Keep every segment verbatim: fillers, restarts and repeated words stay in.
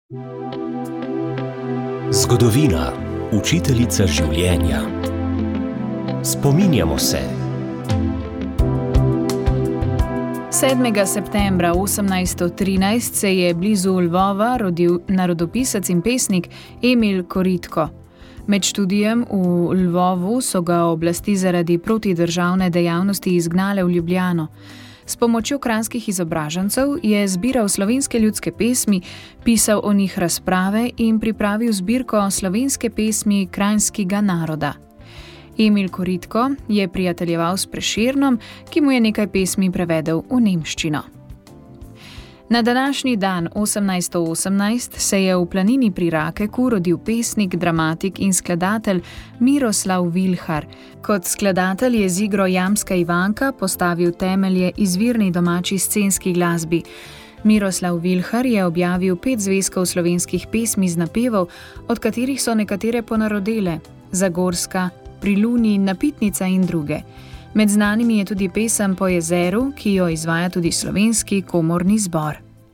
Zgodovina, učiteljica življenja. Spominjamo se. sedmega septembra osemnajststo trinajst se je blizu Lvova rodil narodopisec in pesnik Emil Koritko. Med študijem v Lvovu so ga oblasti zaradi protidržavne dejavnosti izgnale v Ljubljano. S pomočjo kranjskih izobražencev je zbiral slovenske ljudske pesmi, pisal o njih razprave in pripravil zbirko slovenske pesmi kranjskega naroda. Emil Koritko je prijateljeval s Prešernom, ki mu je nekaj pesmi prevedel v nemščino. Na današnji dan osemnajststo osemnajst se je v planini pri Rakeku rodil pesnik, dramatik in skladatelj Miroslav Vilhar. Kot skladatelj je z igro Jamska Ivanka postavil temelje izvirni domači scenski glasbi. Miroslav Vilhar je objavil pet zvezkov slovenskih pesmi z napevov, od katerih so nekatere ponarodele: Zagorska, Pri luni, Napitnica in druge. Med znanimi je tudi pesem Po jezeru, ki jo izvaja tudi slovenski komorni zbor.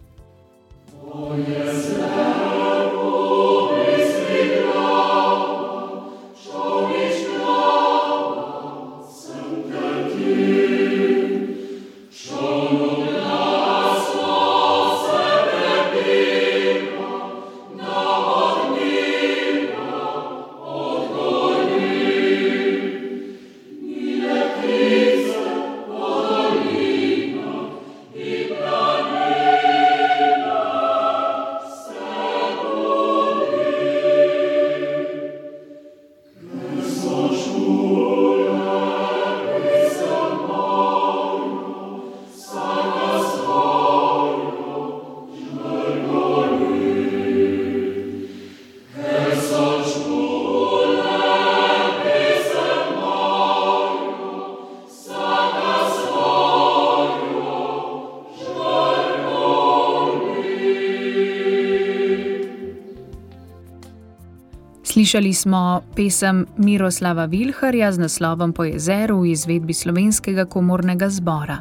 Slišali smo pesem Miroslava Vilharja z naslovom Po jezeru v izvedbi slovenskega komornega zbora.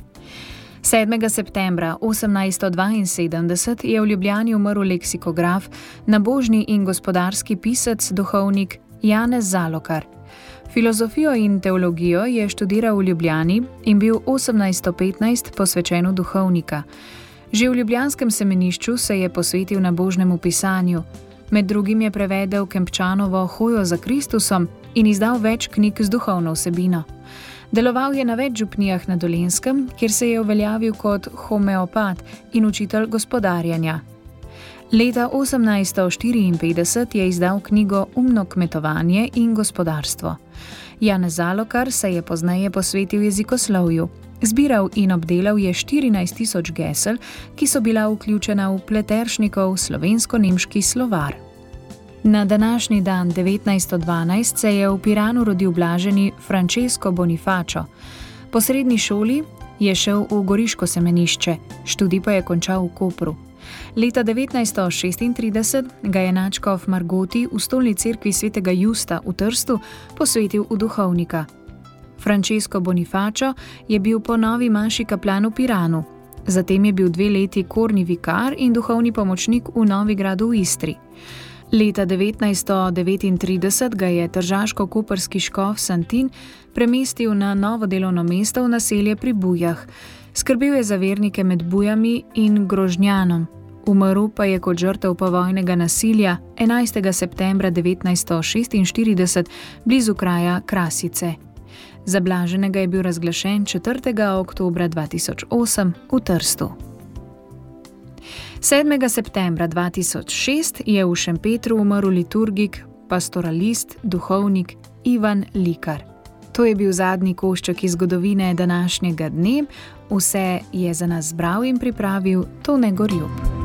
sedmega septembra osemnajststo dvainsedemdeset je v Ljubljani umrl leksikograf, nabožni in gospodarski pisec, duhovnik Janez Zalokar. Filozofijo in teologijo je študiral v Ljubljani in bil osemnajststo petnajst posvečen v duhovnika. Že v ljubljanskem semenišču se je posvetil nabožnemu pisanju. Med drugim je prevedel Kempčanovo Hojo za Kristusom in izdal več knjig z duhovno vsebino. Deloval je na več župnijah na Dolenjskem, kjer se je uveljavil kot homeopat in učitelj gospodarjenja. Leta osemnajststo štiriinpetdeset je izdal knjigo Umno kmetovanje in gospodarstvo. Janez Zalokar se je pozneje posvetil jezikoslovju. Zbiral in obdelal je štirinajst tisoč gesel, ki so bila vključena v Pleteršnikov slovensko-nemški slovar. Na današnji dan devetnajststo dvanajst se je v Piranu rodil blaženi Francesco Bonifacio. Po srednji šoli je šel v goriško semenišče, študij pa je končal v Kopru. Leta devetnajststo šestintrideset ga je nadškof Margoti v stolni cerkvi svetega Justa v Trstu posvetil v duhovnika. Francesco Bonifacio je bil po novi maši kaplan v Piranu. Zatem je bil dve leti korni vikar in duhovni pomočnik v Novigradu v Istri. Leta devetnajststo devetintrideset ga je tržaško-koprski škof Santin premestil na novo delovno mesto v naselje pri Bujah. Skrbel je za vernike med Bujami in Grožnjanom. Umrl pa je kot žrtev povojnega nasilja enajstega septembra devetnajststo šestinštirideset blizu kraja Krasice. Za blaženega je bil razglašen četrtega oktobra dva tisoč osem v Trstu. sedmega septembra dva tisoč šest je v Šempetru umrl liturgik, pastoralist, duhovnik Ivan Likar. To je bil zadnji košček iz zgodovine današnjega dne. Vse je za nas zbral in pripravil Tone Gorjup.